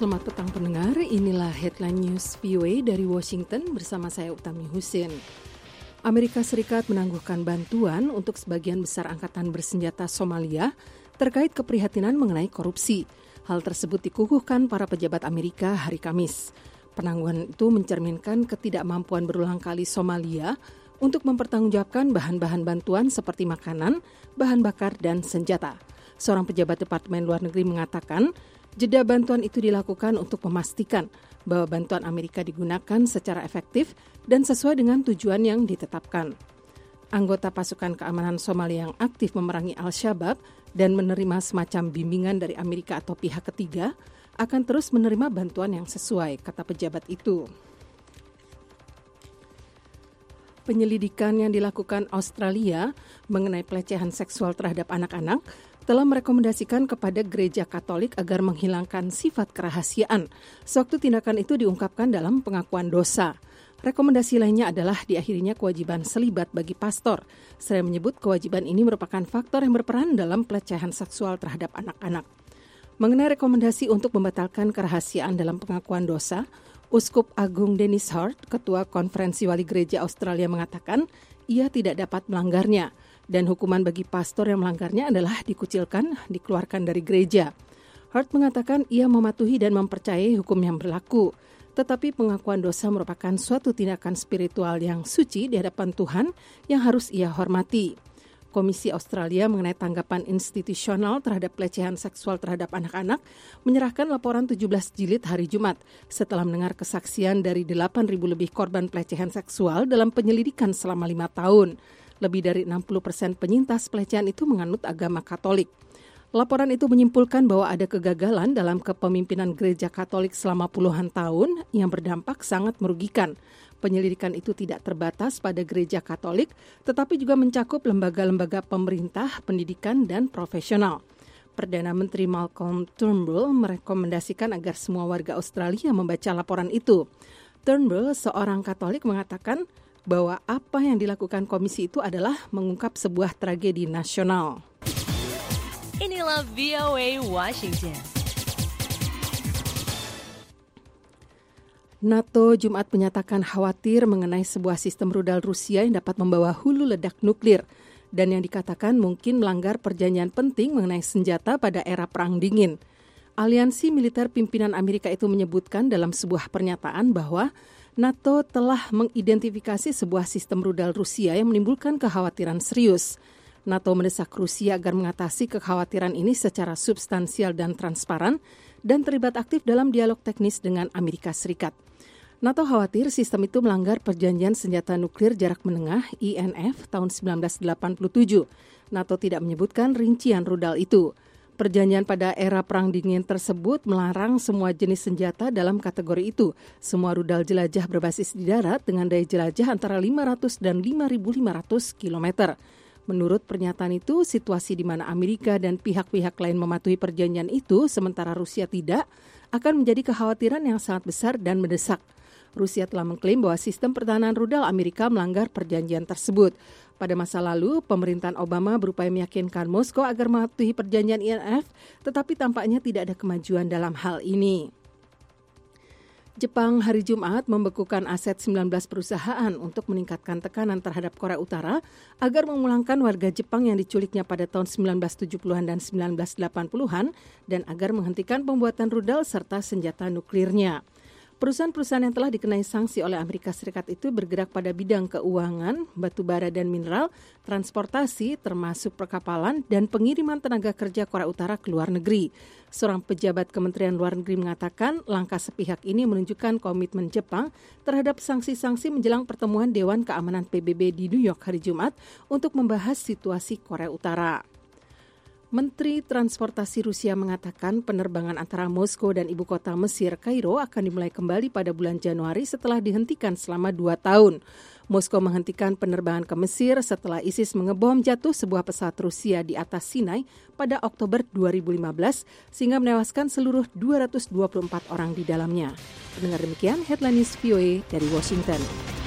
Selamat petang pendengar, inilah Headline News VOA dari Washington bersama saya Utami Husin. Amerika Serikat menangguhkan bantuan untuk sebagian besar angkatan bersenjata Somalia terkait keprihatinan mengenai korupsi. Hal tersebut dikukuhkan para pejabat Amerika hari Kamis. Penangguhan itu mencerminkan ketidakmampuan berulang kali Somalia untuk mempertanggungjawabkan bahan-bahan bantuan seperti makanan, bahan bakar, dan senjata. Seorang pejabat Departemen Luar Negeri mengatakan, jeda bantuan itu dilakukan untuk memastikan bahwa bantuan Amerika digunakan secara efektif dan sesuai dengan tujuan yang ditetapkan. Anggota pasukan keamanan Somalia yang aktif memerangi Al-Shabaab dan menerima semacam bimbingan dari Amerika atau pihak ketiga akan terus menerima bantuan yang sesuai, kata pejabat itu. Penyelidikan yang dilakukan Australia mengenai pelecehan seksual terhadap anak-anak telah merekomendasikan kepada Gereja Katolik agar menghilangkan sifat kerahasiaan sewaktu tindakan itu diungkapkan dalam pengakuan dosa. Rekomendasi lainnya adalah diakhirinya kewajiban selibat bagi pastor. Saya menyebut kewajiban ini merupakan faktor yang berperan dalam pelecehan seksual terhadap anak-anak. Mengenai rekomendasi untuk membatalkan kerahasiaan dalam pengakuan dosa, Uskup Agung Dennis Hart, Ketua Konferensi Wali Gereja Australia mengatakan ia tidak dapat melanggarnya. Dan hukuman bagi pastor yang melanggarnya adalah dikucilkan, dikeluarkan dari gereja. Hart mengatakan ia mematuhi dan mempercayai hukum yang berlaku. Tetapi pengakuan dosa merupakan suatu tindakan spiritual yang suci di hadapan Tuhan yang harus ia hormati. Komisi Australia mengenai tanggapan institusional terhadap pelecehan seksual terhadap anak-anak menyerahkan laporan 17 jilid hari Jumat setelah mendengar kesaksian dari 8.000 lebih korban pelecehan seksual dalam penyelidikan selama 5 tahun. Lebih dari 60% penyintas pelecehan itu menganut agama Katolik. Laporan itu menyimpulkan bahwa ada kegagalan dalam kepemimpinan gereja Katolik selama puluhan tahun yang berdampak sangat merugikan. Penyelidikan itu tidak terbatas pada gereja Katolik, tetapi juga mencakup lembaga-lembaga pemerintah, pendidikan, dan profesional. Perdana Menteri Malcolm Turnbull merekomendasikan agar semua warga Australia membaca laporan itu. Turnbull, seorang Katolik, mengatakan bahwa apa yang dilakukan komisi itu adalah mengungkap sebuah tragedi nasional. Inilah VOA Washington. NATO Jumat menyatakan khawatir mengenai sebuah sistem rudal Rusia yang dapat membawa hulu ledak nuklir dan yang dikatakan mungkin melanggar perjanjian penting mengenai senjata pada era Perang Dingin. Aliansi militer pimpinan Amerika itu menyebutkan dalam sebuah pernyataan bahwa NATO telah mengidentifikasi sebuah sistem rudal Rusia yang menimbulkan kekhawatiran serius. NATO mendesak Rusia agar mengatasi kekhawatiran ini secara substansial dan transparan dan terlibat aktif dalam dialog teknis dengan Amerika Serikat. NATO khawatir sistem itu melanggar perjanjian senjata nuklir jarak menengah INF tahun 1987. NATO tidak menyebutkan rincian rudal itu. Perjanjian pada era Perang Dingin tersebut melarang semua jenis senjata dalam kategori itu. Semua rudal jelajah berbasis di darat dengan daya jelajah antara 500 dan 5.500 km. Menurut pernyataan itu, situasi di mana Amerika dan pihak-pihak lain mematuhi perjanjian itu sementara Rusia tidak, akan menjadi kekhawatiran yang sangat besar dan mendesak. Rusia telah mengklaim bahwa sistem pertahanan rudal Amerika melanggar perjanjian tersebut. Pada masa lalu, pemerintahan Obama berupaya meyakinkan Moskow agar mematuhi perjanjian INF, tetapi tampaknya tidak ada kemajuan dalam hal ini. Jepang hari Jumat membekukan aset 19 perusahaan untuk meningkatkan tekanan terhadap Korea Utara agar memulangkan warga Jepang yang diculiknya pada tahun 1970-an dan 1980-an dan agar menghentikan pembuatan rudal serta senjata nuklirnya. Perusahaan-perusahaan yang telah dikenai sanksi oleh Amerika Serikat itu bergerak pada bidang keuangan, batu bara dan mineral, transportasi, termasuk perkapalan, dan pengiriman tenaga kerja Korea Utara ke luar negeri. Seorang pejabat Kementerian Luar Negeri mengatakan langkah sepihak ini menunjukkan komitmen Jepang terhadap sanksi-sanksi menjelang pertemuan Dewan Keamanan PBB di New York hari Jumat untuk membahas situasi Korea Utara. Menteri Transportasi Rusia mengatakan penerbangan antara Moskow dan ibu kota Mesir, Kairo akan dimulai kembali pada bulan Januari setelah dihentikan selama 2 tahun. Moskow menghentikan penerbangan ke Mesir setelah ISIS mengebom jatuh sebuah pesawat Rusia di atas Sinai pada Oktober 2015 sehingga menewaskan seluruh 224 orang di dalamnya. Pendengar demikian, Headline News VOA dari Washington.